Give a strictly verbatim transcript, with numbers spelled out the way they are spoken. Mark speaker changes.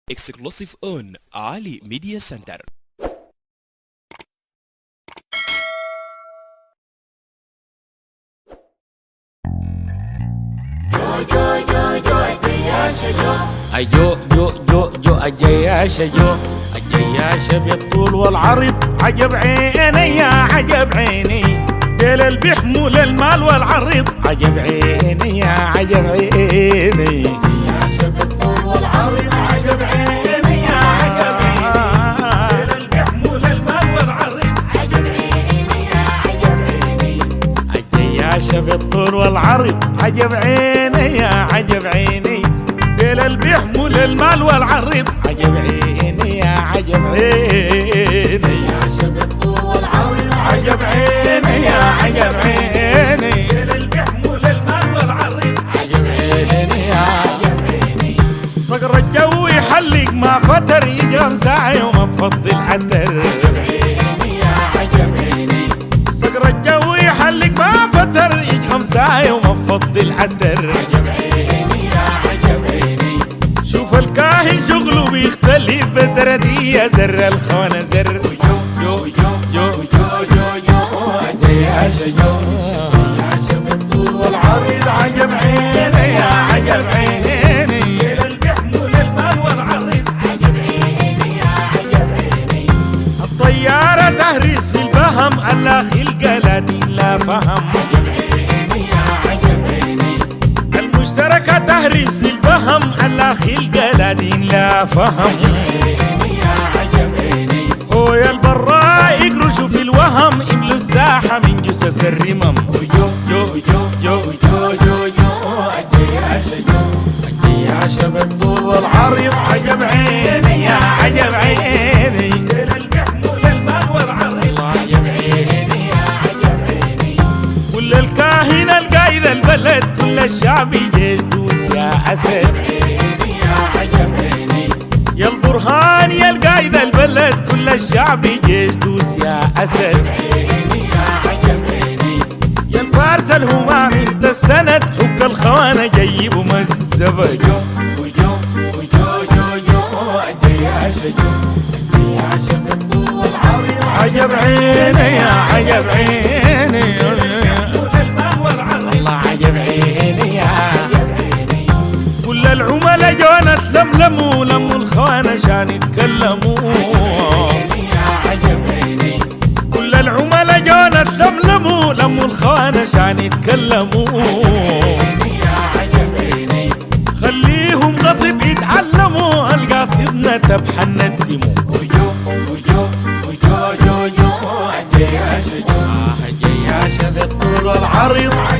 Speaker 1: Exclusive on Ali Media Center.
Speaker 2: أيو جو جو جو أجياش جو أجياش بالطول والعرض عجب عيني يا عجب عيني ديل اللي بيحمل المال والعرض عجب عيني يا عجب عيني أجياش بالطول والعرض عجب عيني يا عجب عيني ديل اللي بيحمل المال والعرض عجب عيني يا عجب عيني أجياش بالطول والعرض عجب عيني يا عجب عيني ديل اللي بيحمل المال والعرض عجب عيني يا عجب عيني يا شباب طول والعرض عجب عيني يا عجب عيني ديل اللي بيحمل المال والعرض عجب عيني يا عجب عيني صقر الجو يحلق ما فتر يجرم ساعي وما بفضل عتر عجب عيني يا عجب عيني صقر الجو يحلق ما فتر يجرم ساعي وما بفضل عتر عجب عيني يا عجب عيني شوف الكاهن شغله بيختلف بزردية زر الخونة زر جو جو جو جو جو جو جو يا شجو يا شباب طول والعريض عجب عيني يا عجب عيني ديل اللي بيحمل المال والعريض عجب عيني يا عجب عيني الطيارة تهرس في الفهم الاخي القلادين لا فهم عجب عيني يا عجب عيني المشتركة تهرس في الفهم الاخي القلادين لا فهم يا عجب عيني هو يا البراء يقرشوا في الوهم يملوا الساحة من جثث الرمم جو جو جو جو جو جو جو أجياش جو أجياش بالطول والعرض عجب عيني يا عجب عيني ديل اللي بيحمل المال والعرض عجب عيني يا عجب عيني كل الكاهن القايد البلد كل الشعب يجيش دوس يا أسد عيني يا عجب عيني يا البرهان يا القايد البلد كل الشعب يجيش دوس يا أسد عيني يا عجب عيني يا الفارس الهمام انت السند حك الخوانة جيبوا مزبة جو جو جو جو جو أجياش جو أجياش بالطول والعرض عجب عيني يا عجب عيني الله عجب عيني يا عجب عيني كل العملاء جونا تلملموا لموا الخوانة عشان يتكلموا يا عجب عيني كل العملاء جونا تلملموا لموا الخوانة عشان يتكلموا يا عجب عيني خليهم غصب يتعلموا القاصدنا تبحى ندموا وجو وجو وجو جو جو أجياش جو أجياش بالطول والعرض